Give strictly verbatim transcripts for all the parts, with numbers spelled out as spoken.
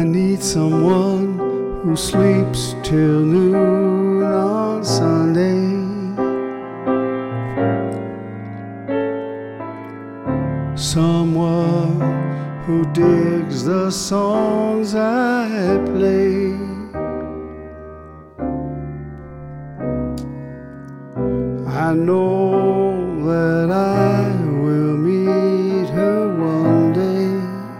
need someone who sleeps till noon on Sunday. Someone who digs the songs I play. I know that I will meet her one day,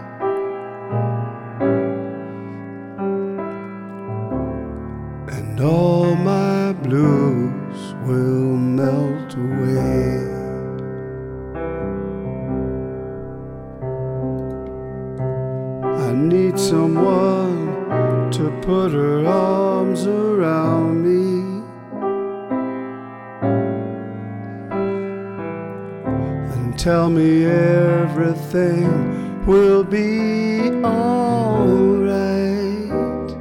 and all my blues will melt away. I need someone to put her arms around me, and tell me everything will be alright.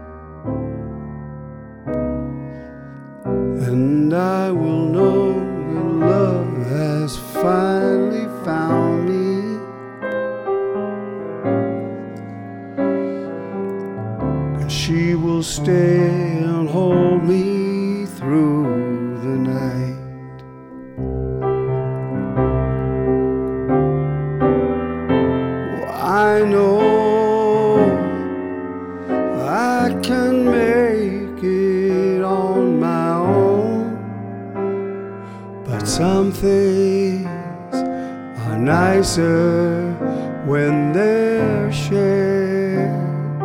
And I will know that love has finally found me, and she will stay and hold me through the night. I know I can make it on my own, but some things are nicer when they're shared.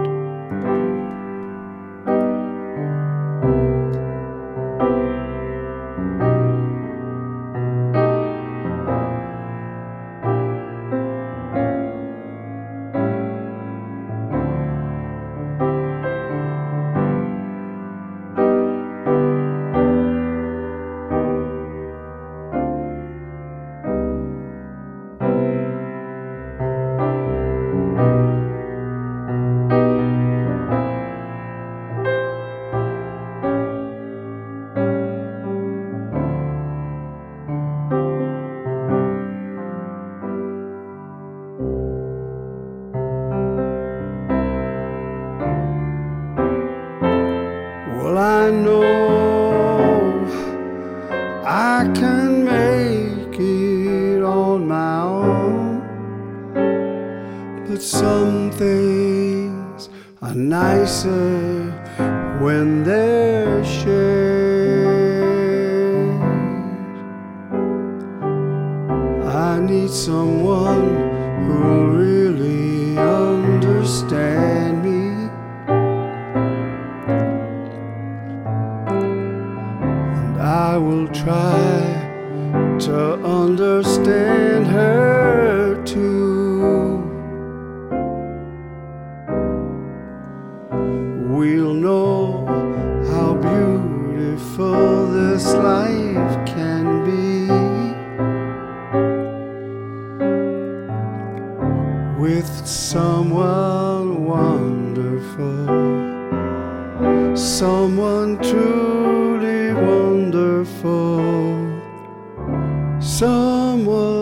Well, I know I can make it on my own, but some things are nicer when they're shared. I need someone who'll really understand me, I will try to understand her too. We'll know how beautiful this life can be, with someone wonderful, someone truly wonderful, someone